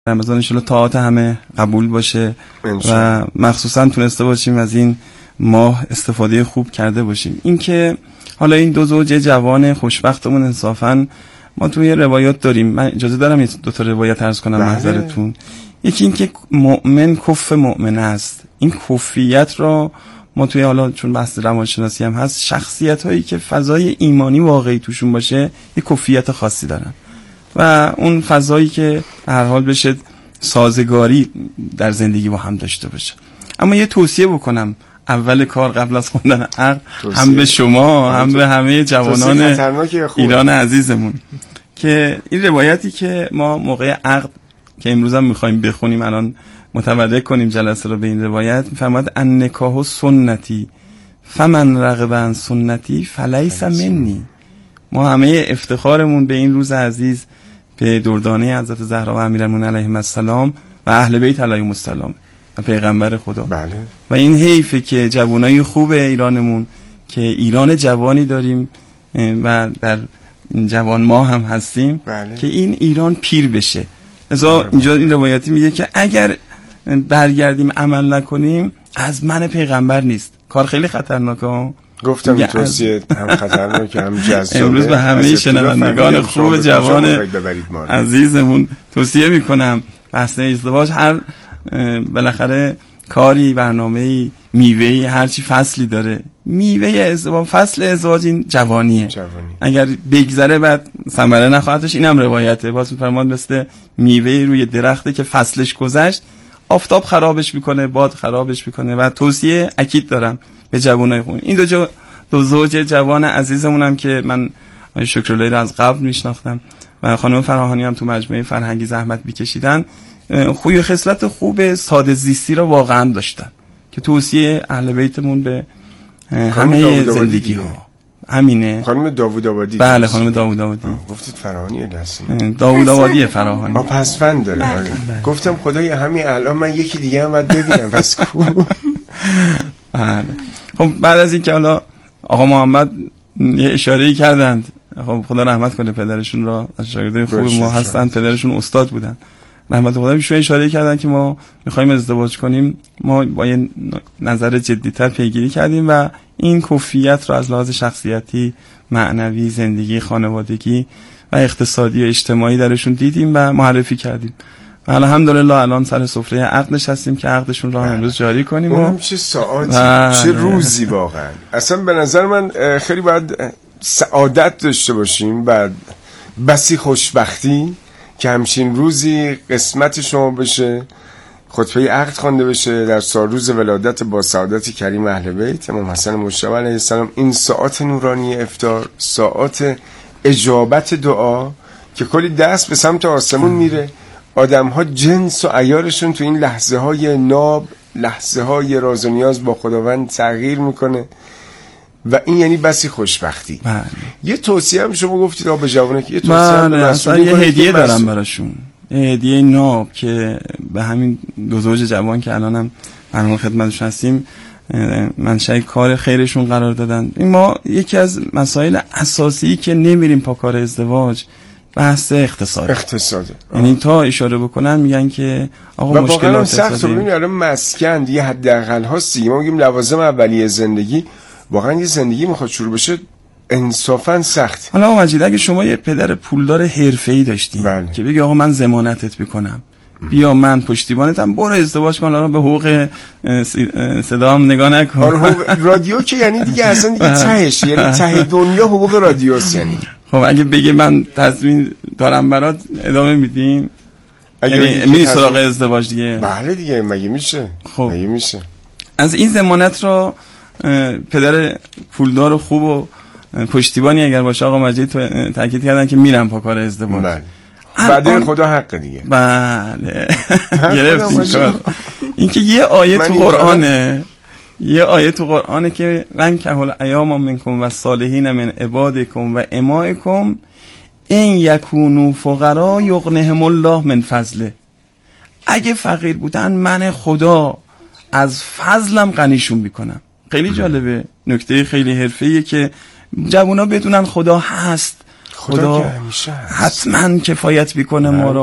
رمضان ان شاءالله طاعات همه قبول باشه و مخصوصا تونسته باشیم از این ماه استفاده خوب کرده باشیم. این که حالا این دو زوج جوان خوشبختمون انصافا ما توی روایات داریم، من اجازه دارم دو تا روایت عرض کنم محضرتون. یکی این که مؤمن کف مؤمن است، این کفیت را ما توی حالا چون بحث روانشناسی هم هست، شخصیت هایی که فضای ایمانی واقعی توشون باشه یک کفیت خاصی دارن و اون فضایی که هر حال بشه سازگاری در زندگی با هم داشته باشه. اما یه توصیه بکنم اول کار قبل از خوندن عقل هم به شما هم به همه جوانان ایران عزیزمون که این روایتی که ما موقع عقد که امروز هم میخوایم بخونیم الان متوجه کنیم جلسه رو به این روایت، میفرماید النکاح سنتی فمن رغب عن سنتی فلیس منی. ما همه افتخارمون به این روز عزیز به دردانه حضرت زهرا و امیرالمومنین علیهم السلام و اهل بیت علیهم السلام و پیغمبر خدا. بله. و این حیفه که جوانای خوب ایرانمون که ایران جوانی داریم و در جوان ما هم هستیم که این ایران پیر بشه. ازا اینجا این روایتی میگه که اگر برگردیم عمل نکنیم از من پیغمبر نیست. کار خیلی خطرناکه. گفتم این توصیه هم خطرناکه هم جذابه. امروز به همه شنوندگان خوب جوان عزیزمون توصیه میکنم بحث ازدواج هر بالاخره کاری برنامه‌ای میوه‌ای هرچی فصلی داره. میوه ازدواج فصل ازدواج این جوانیه. اگر بگذره بعد ثمره نخواهدش. اینم روایته. باز میفرماد مثل میوه روی درخته که فصلش گذشت آفتاب خرابش میکنه، باد خرابش میکنه. و توصیه اکید دارم به جوانای خون. این دو زوج جوان عزیزمونم که من شکرالله رو از قبل میشناختم و خانم فراهانی هم تو مجموعه فرهنگی زحمت میکشیدن، خوی و خصلت خوب ساده زیستی رو واقعا داشتن که توصیه اهل بیتمون به همه زندگی ها همینه. خانم داوود آبادی. بله خانم داوود آبادی. گفتید فراهانی دستی. داوود آبادی فراهانی. ما پسفند داره. گفتم خدای همین الان من یکی دیگه هم باید ببینم پس کو. بله. خب بعد از این که حالا آقا محمد یه اشاره‌ای کردند، خب خدا رحمت کنه پدرشون را، شاگردای خوب ما هستن، پدرشون استاد بودن. رحمت خدا بهشون اشاره کردن که ما می‌خوایم ازدواج کنیم، ما با یه نظر جدی‌تر پیگیری کردیم و این کفیت رو از لحاظ شخصیتی، معنوی، زندگی خانوادگی و اقتصادی و اجتماعی درشون دیدیم و معرفی کردیم. و الحمدلله الان سر سفره عقدش هستیم که عقدشون رو امروز جاری کنیم. اونم چه ساعتی، چه روزی واقعا. اصلا به نظر من خیلی باید سعادت داشته باشیم بعد بسی خوشبختی که همچین روزی قسمت شما بشه، خطبه عقد خوانده بشه در روز ولادت با سعادت کریم اهل بیت امام حسن مجتبی علیه السلام. این ساعت نورانی افطار، ساعت اجابت دعا که کلی دست به سمت آسمون میره، آدم ها جنس و عیارشون تو این لحظه های ناب، لحظه های راز و نیاز با خداوند تغییر میکنه و این یعنی بسی خوشبختی. یه توصیه هم شما گفتید به جوانه که یه توصیه هم اصلا یه هدیه دارم براشون، هدیه ناب که به همین دو زوج جوان که الانم برنامه خدمتشون هستیم منشأ کار خیرشون قرار دادن. این ما یکی از مسائل اساسی که نمیریم پا کار ازدواج بحث اقتصاده. یعنی تا اشاره بکنن میگن که آقا مشکلات سخت رو میاره مسکن دیگه حداقل هاست. ما میگیم لوازم اولیه زندگی، واقعا یه زندگی میخواد شروع بشه انصافا سخت. حالا آقا مجید اگه شما یه پدر پولدار حرفه‌ای داشتین که بگی آقا من ضمانتت میکنم، بیا من پشتیبانتم، برو ازدواج کن، الان به حقوق صدام نگاه نکن. رادیو که یعنی دیگه اصلا دیگه تهش، یعنی ته دنیا حقوق رادیوست. یعنی خب اگه بگه من تضمین دارم برات ادامه میدیم، یعنی می سراغ ازدواج دیگه. بله دیگه مگه میشه؟ خب مگه میشه؟ از این ضمانت را پدر پولدار و خوب و پشتیبانی اگر باشه آقا مجید تاکید کردن که میرم پا کار ازدواج. بله. بعد خدا حق دیگه. بله. گرفتیم کار. این که یه آیه تو قرآنه، یه آیه تو قرآنه که وانکحوا الایام منکم و الصالحین من عبادکم و امائکم ان یکونوا فقرا یغنهم الله من فضله. اگه فقیر بودن من خدا از فضلم غنیشون میکنم. خیلی جالبه، نکته خیلی حرفه‌ایه که جوونا بدونن خدا هست، خدا حتما کفایت میکنه ما رو.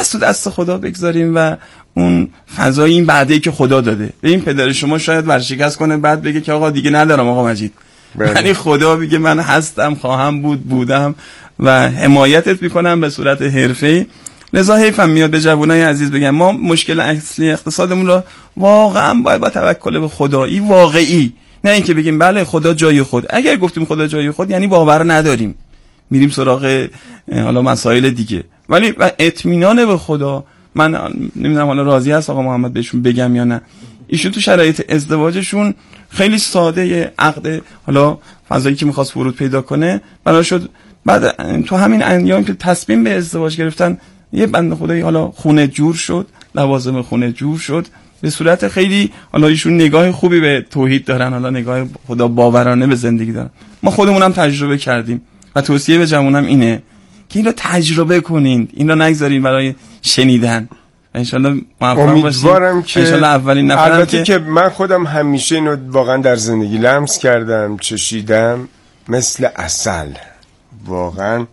بس تو دست خدا بگذاریم و اون فضای این بعدی که خدا داده به این پدر شما شاید ورشکست کنه، بعد بگه که آقا دیگه ندارم آقا مجید. یعنی خدا بگه من هستم، خواهم بودم و حمایتت میکنم به صورت حرفه‌ای. لذا حیفم میاد به جوانای عزیز بگم ما مشکل اصلی اقتصادمون رو واقعا باید با توکل به خدایی واقعی، نه اینکه بگیم بله خدا جای خود. اگر گفتیم خدا جای خود یعنی باور نداریم، میریم سراغ حالا مسائل دیگه. ولی اطمینان به خدا، من نمیدونم حالا راضی هست آقا محمد بهشون بگم یا نه، ایشون تو شرایط ازدواجشون خیلی ساده عقد حالا فضایی که میخواست ورود پیدا کنه بنا شد، بعد تو همین ایام که تصمیم به ازدواج گرفتن یه بنده خدایی حالا خونه جور شد، لوازم خونه جور شد به صورت خیلی، حالا ایشون نگاه خوبی به توحید دارن، حالا نگاه خدا باورانه به زندگی دارن. ما خودمونم تجربه کردیم و توصیه به جوانم اینه که این رو تجربه کنین، این رو نگذارین برای شنیدن. انشالله موفق باشیم. امیدوارم که انشالله اولین نفرم البته که من خودم همیشه اینو واقعا در زندگی لمس کردم، چشیدم، مثل عسل. واقعا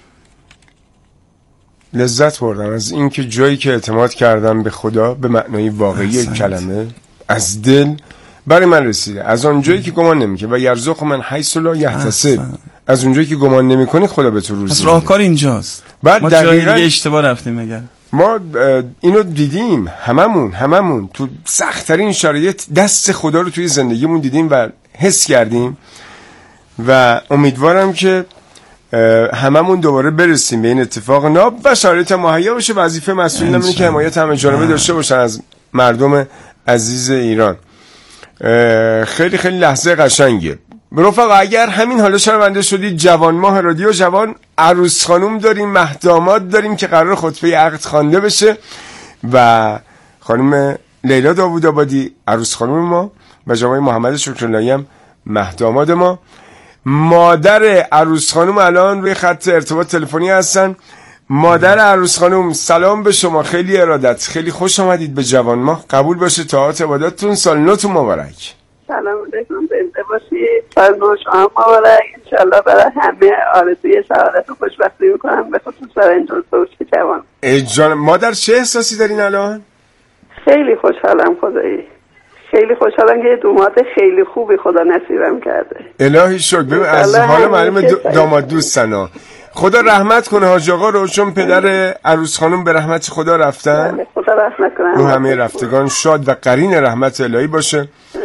لذت بردم از اینکه جایی که اعتماد کردم به خدا به معنای واقعی کلمه از دل برای من رسیده. از اون جایی که گمان نمیکنه و یرزق من حیث لا یحتسب، از اون جایی که گمان نمیکنی خدا به تو روزی میده. راهکار اینجاست. بعد ما جایی دیگه اشتباه رفتیم. مگر ما اینو دیدیم هممون تو سخت‌ترین شرایط دست خدا رو توی زندگیمون دیدیم و حس کردیم و امیدوارم که هممون دوباره برسیم به این اتفاق ناب و شرایط مهیا بشه. وظیفه مسئولین اینه که حمایت همه جانبه داشته باشن از مردم عزیز ایران. خیلی خیلی لحظه قشنگیه رفقا. اگر همین حالا شنونده شدید جوان ماه رادیو جوان، عروس خانم داریم، مهداماد داریم که قرار خطبه عقد خوانده بشه و خانم لیلا داوود آبادی عروس خانم ما و جناب محمد شکراللهی هم مهداماد ما. مادر عروس خانم الان روی خط ارتباط تلفنی هستن. مادر عروس خانم سلام به شما، خیلی ارادت، خیلی خوش آمدید به جوان ماه. قبول باشه طاعات عبادتتون، سال نوتون مبارک. سلام علیکم، زنده باشید، سال نو شما مبارک. انشالله برای همه آرزوی سعادت و خوشبختی میکنم، به خصوص برای این دوست جوان. مادر چه احساسی دارین الان؟ خیلی خوشحالم، خدایی خیلی خوشحالم که دومات خیلی خوبی خدا نصیبم کرده. الهی شکر. از حال معلوم داماد دوستنا خدا رحمت کنه حاج آقا رو، چون پدر عروس خانم به رحمت خدا رفتن. خدا رحمت کنه. رو همه رفتگان شاد و قرین رحمت الهی باشه.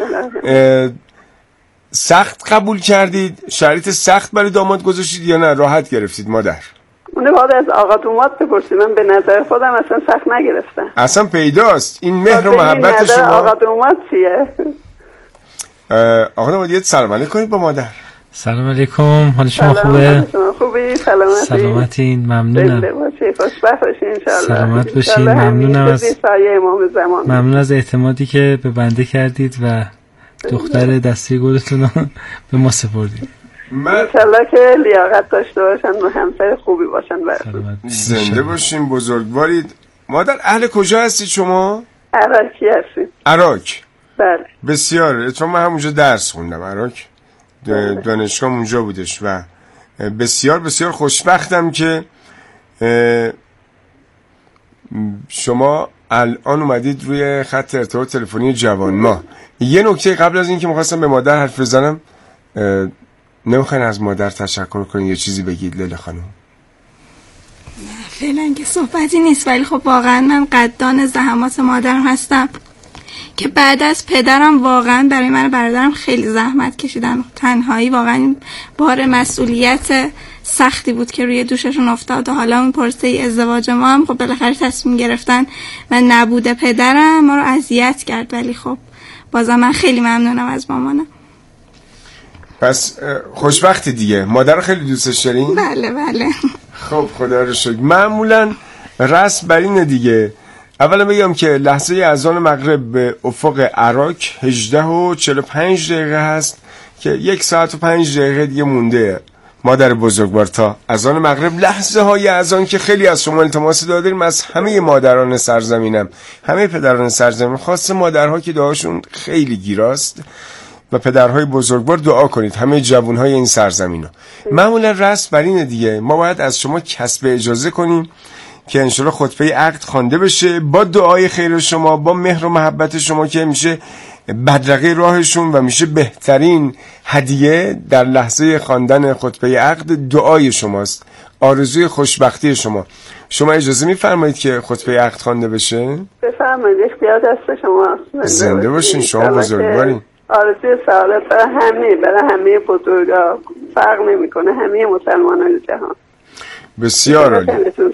سخت قبول کردید؟ شرایط سخت برای داماد گذاشتید یا نه راحت گرفتید مادر؟ اونو باید از آقا دومات بپرسید. من به نظر خودم اصلا سخت نگرفتم. اصلا پیداست این مهر و محبت شما. آقا دومات چیه؟ آقا دومات یه سلام علیکم کنید با مادر. سلام علیکم، حال شما خوبه؟ خوبی؟ سلامتین، ممنونم. خوشبخت باشین انشالله. سلامت باشین، ممنونم از امام زمان. ممنون از اعتمادی که به بنده کردید و دختر دستی گلتون رو به ما سپردید. انشالله که لیاقت داشته باشن و همسر خوبی باشن براتون. زنده باشین، بزرگوارید. مادر اهل کجا هستید شما؟ عراقی هستیم. عراق؟ بله. بسیار. اتفاقا من همونجا درس خوندم، عراق دانشگاه اونجا بودش و بسیار بسیار خوشبختم که شما الان اومدید روی خط ارتباط تلفنی جوان ما. یه نکته قبل از این که می‌خواستم به مادر حرف بزنم، نمیخواین از مادر تشکر کنید یه چیزی بگید لیلا خانم؟ فعلا که صحبتی نیست، ولی خب واقعا من قدردان زحمات مادرم هستم که بعد از پدرم واقعا برای من و برادرم خیلی زحمت کشیدن. تنهایی واقعا بار مسئولیت سختی بود که روی دوششون افتاد و حالا اون پرسه ازدواج ما هم خب بالاخره تصمیم گرفتن و نبوده پدرم ما رو اذیت کرد، ولی خب بازم من خیلی ممنونم از مامانم. پس خوشبختی دیگه. مادر رو خیلی دوستش دارین؟ بله بله. خب خدا رو شکر. معمولا رسم بر اینه دیگه. اولا بگم که لحظه اذان مغرب به افق عراق 18:45 هست که 1 ساعت و 5 دقیقه دیگه مونده مادر بزرگوار تا اذان مغرب. لحظه های اذان که خیلی از شما التماس داریم از همه مادران سرزمینم، همه پدران سرزمین، خاصه مادرها که دعاشون خیلی گیراست و پدرهای بزرگوار دعا کنید همه جوانهای این سرزمینو. معمولا رسم بر اینه دیگه، ما باید از شما کسب اجازه کنیم که انشالله خطبه عقد خوانده بشه با دعای خیر شما، با مهر و محبت شما که میشه بدرقه راهشون و میشه بهترین هدیه در لحظه خواندن خطبه عقد دعای شماست، آرزوی خوشبختی شما. شما اجازه میفرمایید که خطبه عقد خوانده بشه؟ بفرمایید، اختیار دست شماست. زنده باشین، شما بزرگوارین. آرزوی سعادت برای همه بزرگا، فرق نمیکنه، همه مسلمانان جهان. بسیار عالی.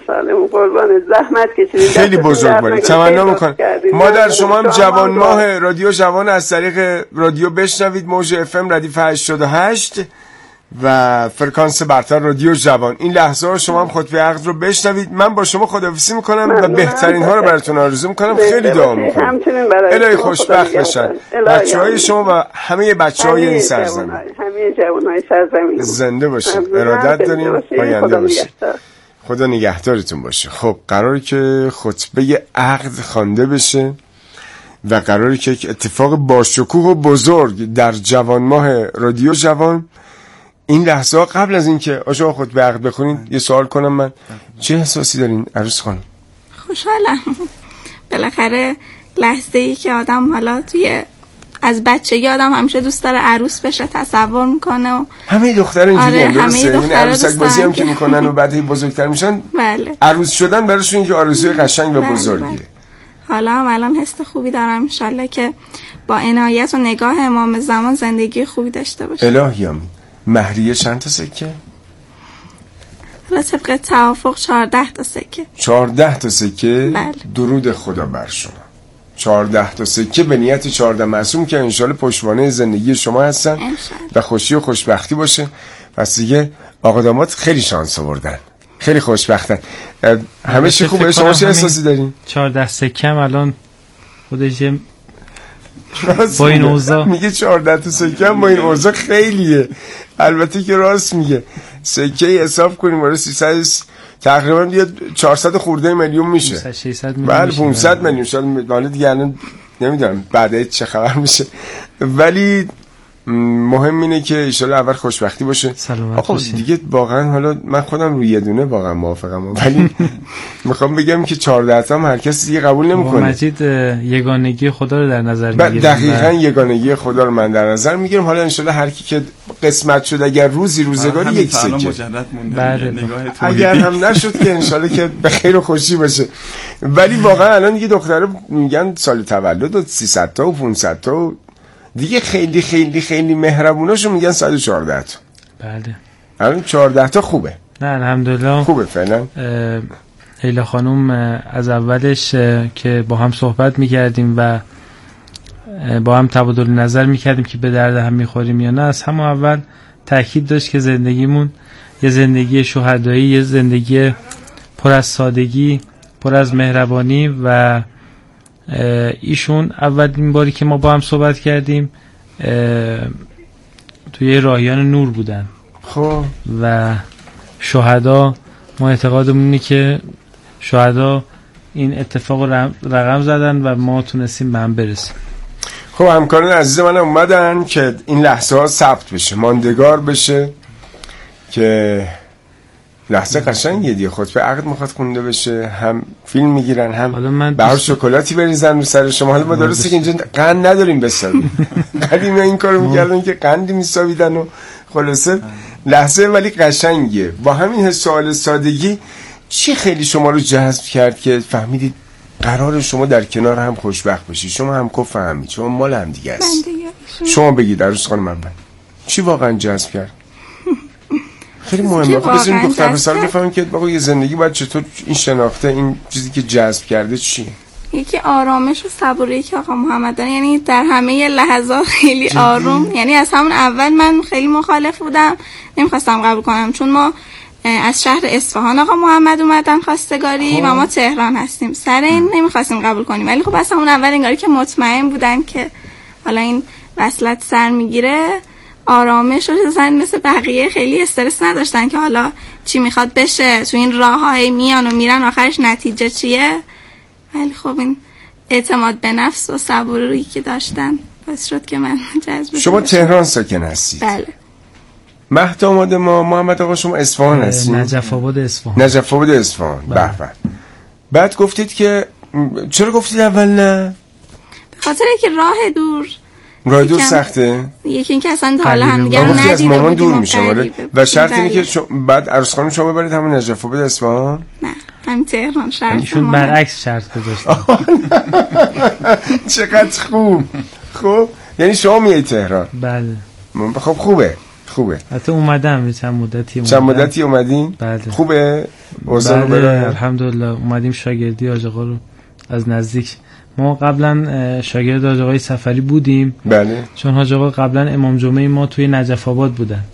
زحمت کشیدید، خیلی بزرگواری. تمنا میکنم مادر شما هم جوان ماه رادیو جوان از طریق رادیو بشنوید، موج اف ام ردیف 88 و فرکانس برتر رادیو جوان. این لحظه ها شما هم خطبه عقد رو بشنوید. من با شما خداحافظی میکنم و بهترین ها رو براتون آرزو میکنم. خیلی دعا میکنم الهی خوشبخت بشن بچهای شما و همه بچهای این سرزمین، همه جوانای سرزمین. زنده باشین، ارادت داریم، پاینده باشین، خدا نگهدارتون باشه. خب قراره که خطبه عقد خوانده بشه و قراره که یک اتفاق باشکوه و بزرگ در جوان ماه رادیو جوان این لحظه ها. قبل از اینکه آقا خطبه عقد بخونین یه سوال کنم من، چه احساسی دارین عروس خانم؟ خوشحالم. بالاخره لحظه ای که آدم حالا از بچگی آدم همیشه دوست داره عروس بشه، تصور میکنه و همه دخترها اینجوری هم درسته؟ این عروسک بازی هم که میکنن و بعد بزرگتر میشن بله. عروس شدن براشون اینکه آرزوی قشنگ و بزرگیه. حالا هم الان حس خوبی دارم، انشالله که با عنایت و نگاه امام زمان زندگی خوبی داشته باشه. الهیم. مهریه چند تا سکه؟ حالا طبق توافق 14 تا سکه. 14 تا سکه؟ بله. درود خدا بر شما. 14 تا سکه به نیت 14 معصوم که انشالله پشتوانه زندگی شما هستن و خوشی و خوشبختی باشه. پس دیگه آقا داماد خیلی شانس آوردن، خیلی خوشبختن. همه چی خوبه. شما چه احساسی دارین؟ 14 سکه الان خودش با این اوضاع میگه 14 تا سکه با این اوضاع خیلیه. البته که راست میگه. سکه حساب کنیم برای 300 تقریبا دیگه 400 خورده میلیون میشه. 600 میلیون. بله 500 میلیون شاید. حالا دیگه الان نمیدونم بعد چه خبر میشه، ولی مهم اینه که ان شاءالله اول خوشبختی باشه. آقا دیگه واقعا حالا من خودم روی یه دونه واقعا موافقم، ولی میخوام بگم که 14 تا هم هر کسی دیگه قبول نمیکنه. مجید یگانگی خدا رو در نظر میگیره. دقیقاً یگانگی خدا رو من در نظر میگیرم. حالا ان شاءالله هر کی که قسمت شد اگر روزگاری یک سکه بله. اگر هم نشد که ان شاءالله که به خیر و خوشی باشه. ولی واقعا الان دیگه دخترها میگن سال تولد و 300 تا و 500 تا دیگه خیلی خیلی خیلی مهربوناشو میگن 114 تا. بله. الان 14 تا خوبه. نه الحمدلله خوبه فعلا. لیلا خانم از اولش که با هم صحبت میکردیم و با هم تبادل نظر میکردیم که به درد هم میخوریم یا نه، از همون اول تاکید داشت که زندگیمون یه زندگی شهدایی، یه زندگی پر از سادگی، پر از مهربانی و ایشون اولین باری که ما با هم صحبت کردیم توی راهیان نور بودن. خب و شهدا ما اعتقادمون اینه که شهدا این اتفاق رقم زدن و ما تونستیم به هم برسیم. خب همکاران عزیز من اومدن که این لحظه ها ثبت بشه، ماندگار بشه، که لحظه قشنگیه دیگه. خطبه عقد میخواد خونده بشه، هم فیلم میگیرن، هم بهار شکلاتی بریزن رو سر شما. حالا ما درسته که اینجا قند نداریم بسابیم، قدیم این کارو میکردن که قندی میسابیدن و خلاصه لحظه ولی قشنگیه. با همین سوال سادگی چی خیلی شما رو جذب کرد که فهمیدید قرار شما در کنار هم خوشبخت باشید، شما هم کو فهمید، شما مال هم دیگه است؟ شما بگید عروس خانم من چی واقعا جذب کرد؟ خیلی مهمه. خب بزنین دختر پسر بفهمیم که بابا یه زندگی باید چطور این شناخته، این چیزی که جذب کرده چیه؟ یکی آرامش و صبوری که آقا محمد داره، یعنی در همه لحظات خیلی آروم. یعنی از همون اول من خیلی مخالف بودم، نمیخواستم قبول کنم، چون ما از شهر اصفهان آقا محمد اومدن خواستگاری و ما تهران هستیم، سر این نمیخواستیم قبول کنیم. ولی خب از همون اول انگاری که مطمئن بودن که حالا این وصلت سر میگیره، آرامش و زن مثل بقیه خیلی استرس نداشتن که حالا چی میخواد بشه، تو این راه های میان و میرن آخرش نتیجه چیه. ولی خب این اعتماد به نفس و صبوری که داشتن باعث شد که من جذب. شما تهران ساکن هستید؟ بله. مهد آماد ما محمد آقا شما اصفهان هستید؟ نجف آباد اصفهان. نجف آباد اصفهان. به به. بعد گفتید که چرا گفتید اول نه؟ خاطر که راه دور سخته. یکی اینکه اصلا حالا هم دیگه ندیده از مامان دور میشه و شرط اینه که بعد عروس خانم شما ببرید همون نجف و بده اصفهان. نه همین تهران شرط. ایشون برعکس شرط گذاشتن. چقدر خوب. یعنی شما میای تهران؟ بله. خب خوبه. حتی اومدم چند مدتی اومدین؟ بله. خوبه؟ بله الحمدلله اومدیم شاگردی حاج آقا رو از نزدیک. ما قبلا شاگرد حاج آقای سفری بودیم. بله. چون حاج آقا قبلا امام جمعه ما توی نجف آباد بودن.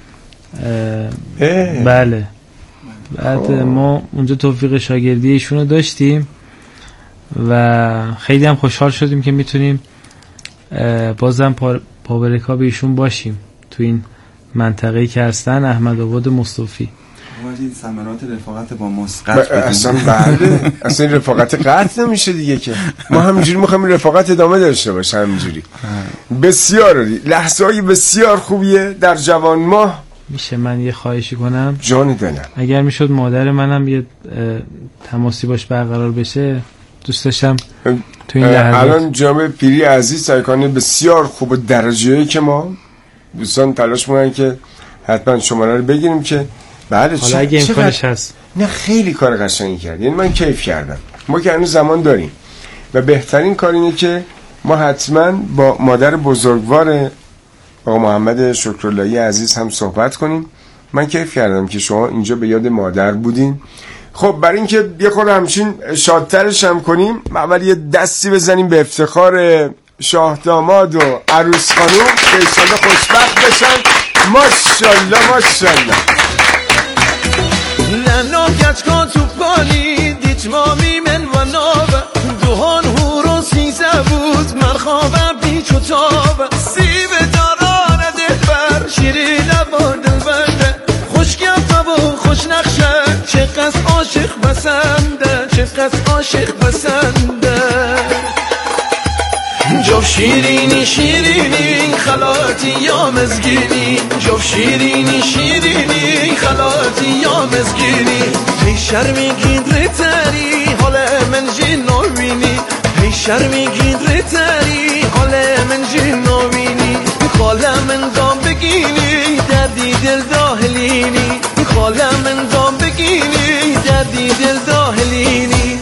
بله. بعد ما اونجا توفیق شاگردی ایشون رو داشتیم و خیلی هم خوشحال شدیم که میتونیم بازم پابرکا به ایشون باشیم تو این منطقه‌ای که هستن، احمدآباد مصطفی. این ثمرات رفاقت با ماست اصلا بله اصلا رفاقت قطع نمیشه دیگه که ما همینجوری میخوایم رفاقت ادامه داشته باشه همینجوری. بسیار لحظه‌ای بسیار خوبیه در جوان ماه. میشه من یه خواهشی کنم؟ جان دلم. اگر میشد مادر منم یه تماسی باش برقرار بشه دوست داشتم تو این لحظات. الان جناب پیری عزیز سایکانه بسیار خوب و درجه‌ای که ما دوستان تلاش میکنن که حتما شماره رو بگیریم که بله. حالا اگه امکانش هست. نه خیلی کار قشنگی کرد، یعنی من کیف کردم. ما که هنوز زمان داریم و بهترین کار اینه که ما حتما با مادر بزرگوار آقا محمد شکراللهی عزیز هم صحبت کنیم. من کیف کردم که شما اینجا به یاد مادر بودین. خب برای اینکه یه خورده همچین شادترش هم کنیم اول یه دستی بزنیم به افتخار شاه داماد و عروس خانوم که انشالله خوشبخت بشن. ماشاءالله لنا کچکان تو پانی دیتمامی من و ناب دوهان هورو سیزه بود مرخوابم پیچ و تاب سیب داران دلبر شیری لبا دلبنده خوشگم و خوش نقشه چقدر عاشق بسنده جو شیرینی خلاتی یا مزگینی جو شیرینی خلاتی یا مزگینی هی شرمیگین ریتری حال من جی نوینی هی شرمیگین ریتری حال من جی نوینی خاله من دام بگینی دردی دل داهلینی خاله من دام بگینی دردی دل داهلینی.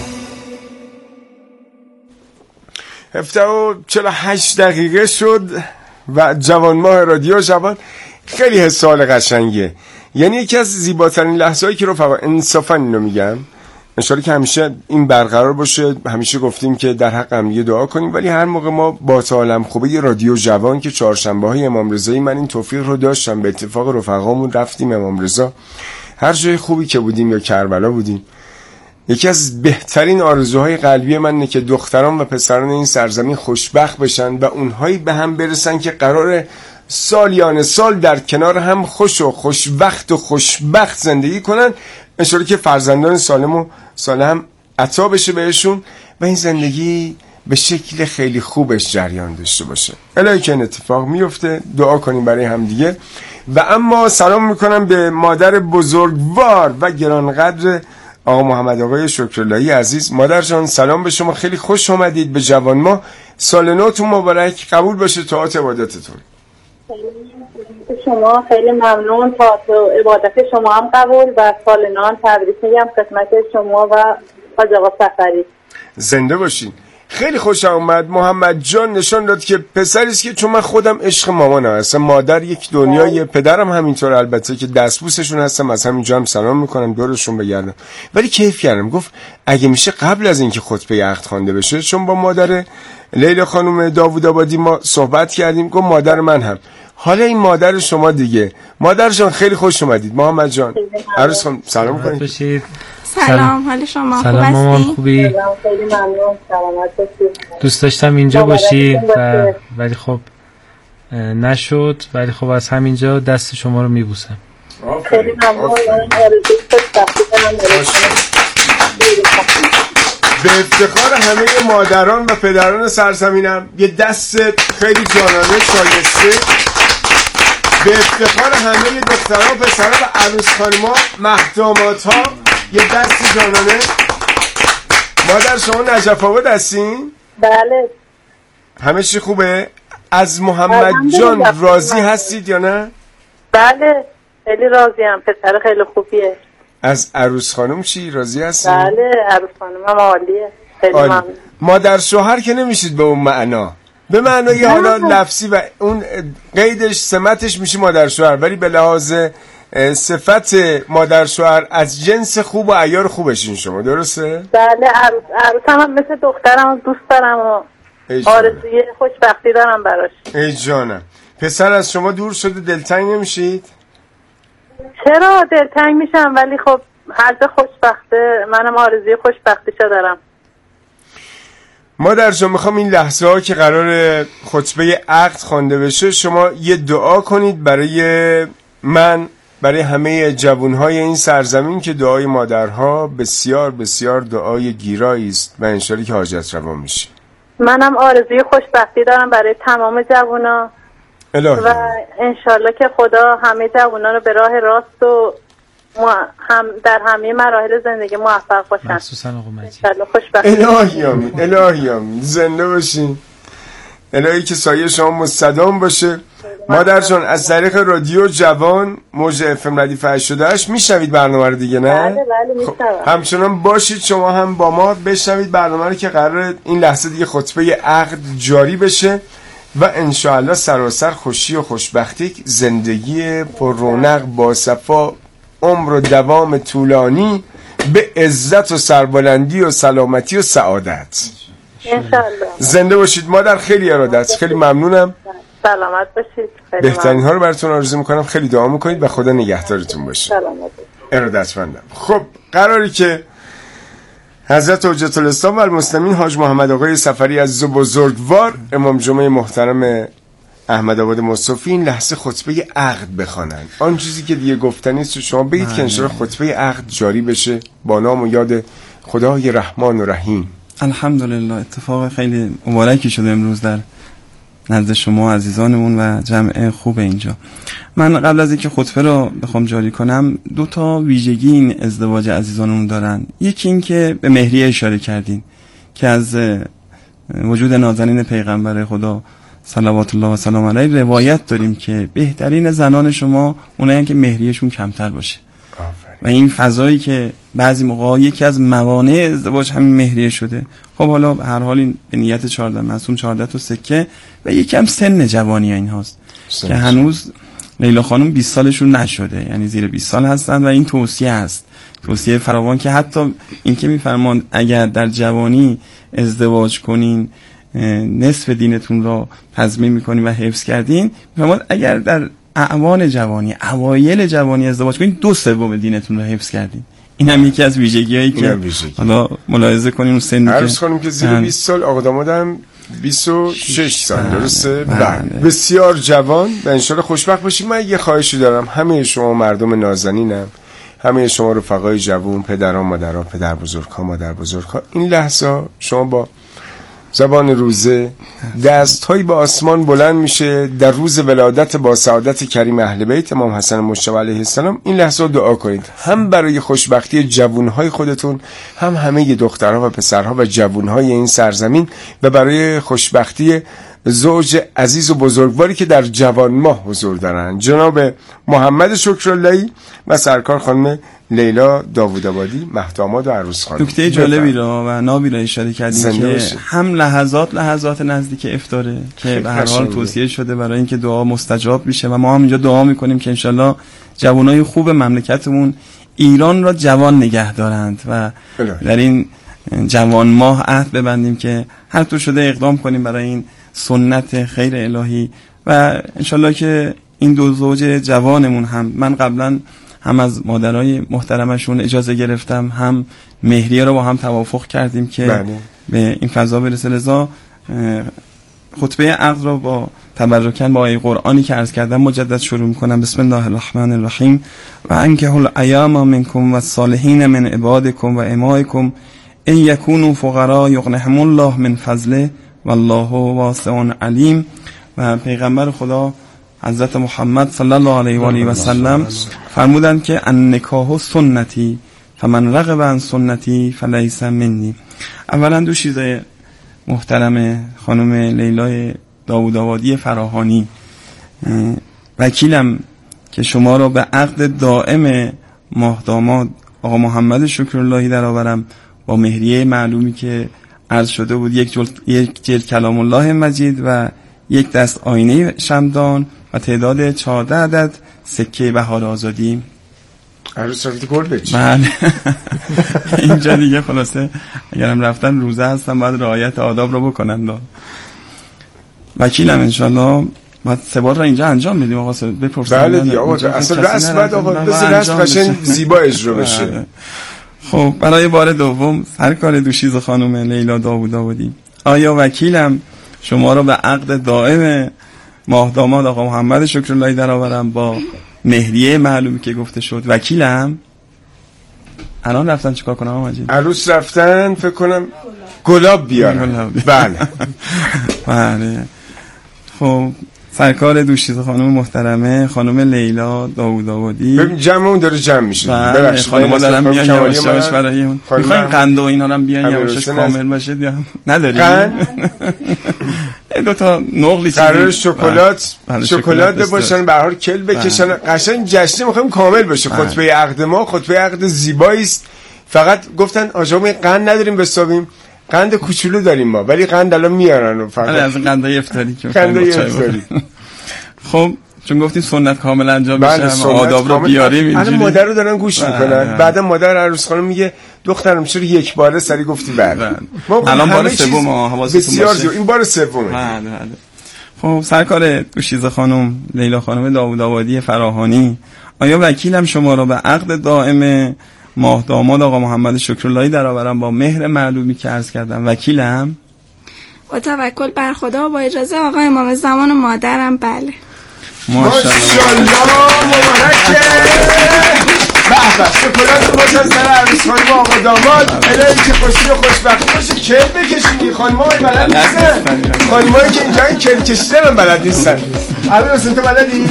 48 دقیقه شد و جوان ماه رادیو جوان. خیلی حس حال قشنگیه، یعنی یکی از زیباترین لحظه‌ای که رفقا انصافا اینو میگم انشالله که همیشه این برقرار باشه. همیشه گفتیم که در حق هم یه دعا کنیم، ولی هر موقع ما با عالم خوبه رادیو جوان که چهارشنبه‌های امام رضایی من این توفیق رو داشتم، به اتفاق رفقامون رفتیم امام رضا، هر جای خوبی که بودیم یا کربلا بودیم، یکی از بهترین آرزوهای قلبی من اینه که دختران و پسران این سرزمین خوشبخت بشن و اونهایی به هم برسن که قرار سالیان سال در کنار هم خوش و خوشبخت زندگی کنن. انشالله که فرزندان سالم و سالم عطا بشه بهشون و این زندگی به شکل خیلی خوبش جریان داشته باشه. الهی که این اتفاق میفته، دعا کنیم برای هم دیگه. و اما سلام میکنم به مادر بزرگوار و گرانقدر آقا محمد آقای شکراللهی عزیز. مادر جان سلام به شما، خیلی خوش آمدید به جوان ما. سال نوتون مبارک، قبول باشه طاعت عبادتتون. شما خیلی ممنون، طاعت عبادت شما هم قبول و سال نو هم تبریک میگم خدمت شما و حاج آقا سفری. زنده باشین. خیلی خوش آمد. محمد جان نشان داد که پسری است که چون من خودم عشق مامانم هستم، مادر یک دنیای، پدرم همینطور، البته که دستبوسشون هستم، از همینجا هم سلام میکنم، دورشون بگردم. ولی کیف کردم، گفت اگه میشه قبل از اینکه خطبه عقد خوانده بشه، چون با مادر لیلا خانم داوود آبادی ما صحبت کردیم، گفت مادر من هم. حالا این مادر شما دیگه. مادر جان خیلی خوش اومدید. محمد جان عروس خانم سلام کنید. سلام، حال شما سلام خوب مامان هستی؟ خوبی؟ خیلی ممنون، سلامت باشید. دوست داشتم اینجا باشی ولی خب نشد، ولی خب از همینجا دست شما رو میبوسم. خیلی ممنون. به افتخار همه مادران و پدران سرزمینم یه دست خیلی جانانه شایسته. به افتخار همه دختران و پسران و عروس خانم‌ها، مهدامادها، یه دست جانانه. مادر شما نجف آباد هستین؟ بله. همه چی خوبه؟ از محمد جان راضی هستید یا نه؟ بله خیلی راضیم، پسر خیلی خوبیه. از عروس خانم چی راضی هستید؟ بله عروس خانم هم عالیه، خیلی ممنون. مادر شوهر که نمیشید به اون معنا، به معنای حالا لفظی و اون قیدش سمتش میشه مادر شوهر، ولی به لحاظ صفت مادر شوهر از جنس خوب و عیار خوبشین شما، درسته؟ بله عروس هم مثل دخترم دوست دارم و آرزوی خوشبختی دارم براش. ای جانم. پسر از شما دور شده دلتنگ نمیشید؟ چرا دلتنگ میشم، ولی خب هر جا خوشبخته منم آرزوی خوشبختیشو دارم. مادر جان میخوام این لحظه ها که قرار خطبه عقد خوانده بشه شما یه دعا کنید برای من، برای همه جوانهای این سرزمین که دعای مادرها بسیار بسیار دعای گیرایی است و انشالله که حاجت روا میشه. منم آرزوی خوشبختی دارم برای تمام جوونا و انشالله که خدا همه جوونا رو به راه راست و هم در همه مراحل زندگی موفق باشن. مخصوصا آقا مجید. الهی آمین، الهی آمین، زنده باشین، الهی که سایه شما مستدام باشه. مادر جان از طریق رادیو جوان موج FM ردیف 88 میشنوید برنامه رو دیگه نه؟ بله میشنوم. همچنان باشید شما هم با ما بشنوید برنامه رو که قراره این لحظه دیگه خطبه عقد جاری بشه و انشاءالله سراسر خوشی و خوشبختی، زندگی پر رونق با صفا، عمر و دوام طولانی به عزت و سربلندی و سلامتی و سعادت انشاءالله. زنده باشید مادر، خیلی اراده است، خیلی ممنونم، سلامت باشید، خیلی بهترین ها رو براتون آرزو میکنم، خیلی دعا میکنید و خدا نگهدارتون باشه. سلامت ارادتمندم. خب قراری که حضرت حجت الاسلام و المسلمین حاج محمد آقای سفری عزیز و بزرگوار امام جمعه محترم احمدآباد مصطفی این لحظه خطبه عقد بخوانن. آن چیزی که دیگه گفتنی است شما بگید که انشاءالله خطبه عقد جاری بشه با نام و یاد خدای رحمان و رحیم. الحمدلله اتفاق خیلی مبارکی شده امروز در نزد شما عزیزانمون و جمع خوب اینجا. من قبل از اینکه خطبه رو بخوام جاری کنم 2 ویژگی این ازدواج عزیزانمون دارن. یکی این که به مهریه اشاره کردین که از وجود نازنین پیغمبر خدا صلوات الله و سلام علیه روایت داریم که بهترین زنان شما اونایی که مهریهشون کمتر باشه و این فضایی که بعضی موقع یکی از موانع ازدواج همین مهریه شده. خب حالا هر حال این به نیت 14 معصوم 14 تا سکه و یکم سن جوانی این هاست که هنوز لیلا خانم 20 سالشون نشده، یعنی زیر 20 سال هستن و این توصیه است، توصیه فراوان که حتی این که میفرمان اگر در جوانی ازدواج کنین نصف دینتون را تضمین میکنین و حفظ کردین، میفرمان اگر در اعوان جوانی اوایل جوانی ازدواج کنین 2/3 دینتون رو حفظ کردین. این هم یکی از ویژگی‌هایی که حالا ملاحظه کنین اون سنی که عرض کنیم که زیر 20 سال آقا دامادم 26 سال درسته؟ بله. بسیار جوان و انشالله خوشبخت باشیم. من یه خواهشی دارم، همه شما مردم نازنینم، همه شما رفقای جوان، پدران مادران، پدر بزرگ‌ها مادر بزرگ‌ها، این لحظه شما با زبان روزه دست‌هایی به آسمان بلند میشه در روز ولادت با سعادت کریم اهل بیت امام حسن مجتبی علیه السلام. این لحظه دعا کنید هم برای خوشبختی جوانهای خودتون، هم همه دخترها و پسرها و جوانهای این سرزمین و برای خوشبختی زوج عزیز و بزرگواری که در جوان ماه حضور دارن، جناب محمد شکراللهی و سرکار خانم لیلا داوودآبادی، مهداماد و عروس خانم. نکته جالبی را و نابی را اشاره کردیم که هم لحظات نزدیک افطاره که به هر حال توصیه شده برای اینکه دعا مستجاب بشه و ما هم اینجا دعا میکنیم که انشالله جوانای خوب مملکتمون ایران را جوان نگه دارند و در این جوان ماه عهد ببندیم که هر طور شده اقدام کنیم برای این سنت خیر الهی و انشالله که این 2 زوج جوانمون هم، من قبلا هم از مادرای محترمشون اجازه گرفتم، هم مهریه رو با هم توافق کردیم که به این فضا برسه. لذا خطبه عقد رو با تبرکن با آیه قرآنی که عرض کردم مجدد شروع میکنم. بسم الله الرحمن الرحیم و انکحوا الایام منکم و الصالحین من عبادکم و امائکم ان یکونوا فقراء یغنیهم الله من فضله والله واسع علیم. و پیغمبر خدا حضرت محمد صلی الله علیه و آله و سلم فرمودند که النکاح سنتی فمن رغب عن سنتی فلیس منی. اولا دو چیز محترم خانم لیلا داوودآبادی فراهانی، وکیلم که شما را به عقد دائم ماه داماد آقا محمد شکراللهی درآورم با مهریه معلومی که عرض شده بود، یک جلد کلام الله مجید و یک دست آینه شمدان و تعداد 14 عدد سکه بهار آزادی. عروس رفتی گربه. بله. اینجا دیگه خلاصه اگرم رفتن روزه هستن باید رعایت آداب رو بکنن. وکیلم انشالله باید 3 بار را اینجا انجام بدیم آقا بپرسیم. بله دیگه آقا اصلا رسم باید آقا بذار رسم قشنگ زیبا اجرا بشه. خب برای بار دوم سرکار دوشیز خانم لیلا داوودآبادی، آیا وکیلم شما رو به عقد دائم ماه داماد آقا محمد شکراللهی درآورم با مهریه معلومی که گفته شد. وکیلم الان رفتن چیکار کنم آقا مجید؟ عروس رفتن فکر کنم گلاب بیارن. بله. بله. خب سرکار دوشیز خانم محترمه خانم لیلا داوودآبادی، ببین جمعمون داره جمع میشه. ببخشید خانم‌ها دارن میان یواش یواش برای اون میخواین قند و اینا هم بیان یواش کامل باشه یا نداریم؟ دو تا نقلی قرار شکلات باشن، به هر حال کل بکشن، قشنگ جشن میخوایم کامل بشه. خطبه عقد ما خطبه عقد زیبایی است. فقط گفتن آقا ما قند نداریم بسابیم، قند کوچولو داریم ما، ولی قند الان میارن و فقط از قندای افطاری که افطاری. خب چون گفتیم سنت کامل انجام بشه آداب رو بیاریم اینجوری. الان مادر رو دارن گوش میکنن. بعدا مادر عروس خانم میگه دخترم چرا یک باره سری گفتی بعد. الان بار سوم حواستون باشه. این بار سومه. بله. خب سرکار دوشیزه خانم لیلا خانم داوودآبادی فراهانی، آیا وکیلم شما رو به عقد دائم ماه داماد آقا محمد شکراللهی درآورم با مهر معلومی که عرض کردم. وکیلم با توکل بر خدا با اجازه آقا امام زمان و مادرم. بله ماشاءالله مبارکه. به به شکلات باشن سر عروس خانم آقا داماد. الهی که خوشی و خوشبختی باشه. کل بکشونی خانم‌های بلد نیستن، خانم‌هایی که اینجا کل کشیدن هم بلد نیستن. الان اصلا تو بلدی؟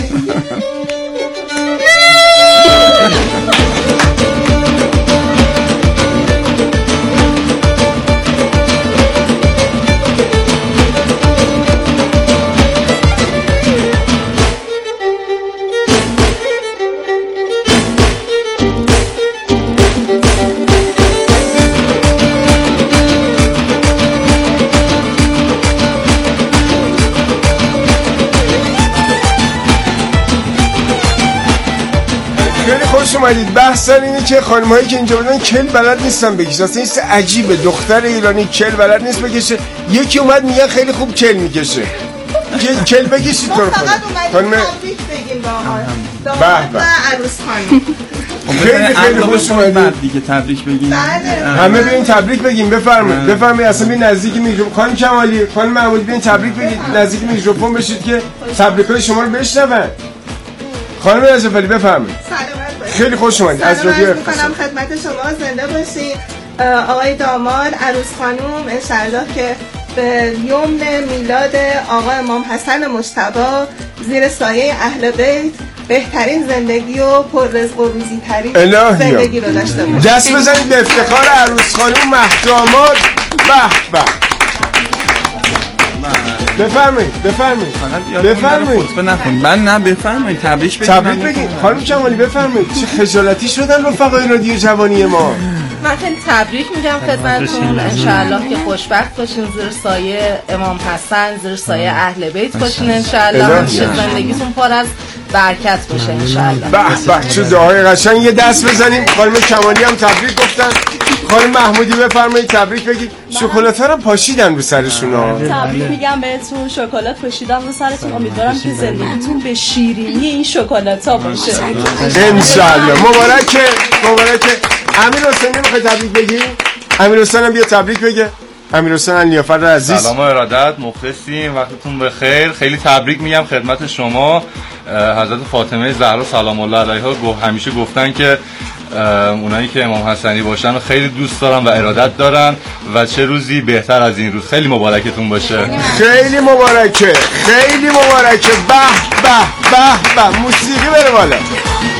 خوش اومدید. بحث اینه که خانم‌هایی که اینجا بودن کل بلد نیستن بکشن. اصلا این عجیبه، دختر ایرانی کل بلد نیست بکشه. یکی اومد میگه خیلی خوب کل میکشه. کل بکشید تو رو خانم. تبریک بگیم با داماد و عروس خانم. خیلی خوش اومدید دیگه. تبریک بگیم. همه بیاین تبریک بگیم. بفرمایید اصلا بیاین نزدیک میکروفون. خانم کمالی، خانم محمودی بیاین تبریک بگید. نزدیک میکروفون بشید که تبریکای شما رو بشنون. خانم رجب علی بفرمایید. خیلی خوش اومدید. از رادیو میکنم خدمت شما. زنده باشید آقای داماد، عروس خانم. انشالله که به یوم میلاد آقا امام حسن مجتبی زیر سایه اهل بیت بهترین زندگی و پر رزق و روزی ترین زندگی رو داشته باشید. دست بزنید به افتخار عروس خانم مهد داماد. به به. بفرمایید. من نه بفرمایید. تبریک بگید. خانم کمالی بفرمایید. چه خجالتی شدن رفقای رادیو جوانی ما. من خیلی تبریک میگم خدمتتون. انشالله که خوشبخت باشین، زیر سایه امام حسن، زیر سایه اهل بیت باشین انشالله. همیشه زندگیتون پر از برکت باشه انشالله. به به چه دعای قشنگ. یه دست بزنیم. خانم کمالی هم تبریک گفتن. خانم محمودی بفرمایید تبریک بگید. شکلات ها رو پاشیدن رو سرشون ها. تبریک میگم بهتون. شکلات پاشیدن رو سرتون. امیدوارم که زندگیتون به شیرینی این شکلات ها باشه انشالله. مبارکه. امیر حسین نمیخوای تبریک بگی؟ امیر حسین هم بیا تبریک بگه. امیر حسین الیافر عزیز، سلام و ارادت، مخلصیم، وقتتون بخیر. خیلی تبریک میگم خدمت شما. حضرت فاطمه زهرا سلام الله علیها همیشه گفتن که اونایی که امام حسنی باشن خیلی دوست دارن و ارادت دارن و چه روزی بهتر از این روز. خیلی مبارکتون باشه. خیلی مبارکه. به به به. موسیقی بره بالا.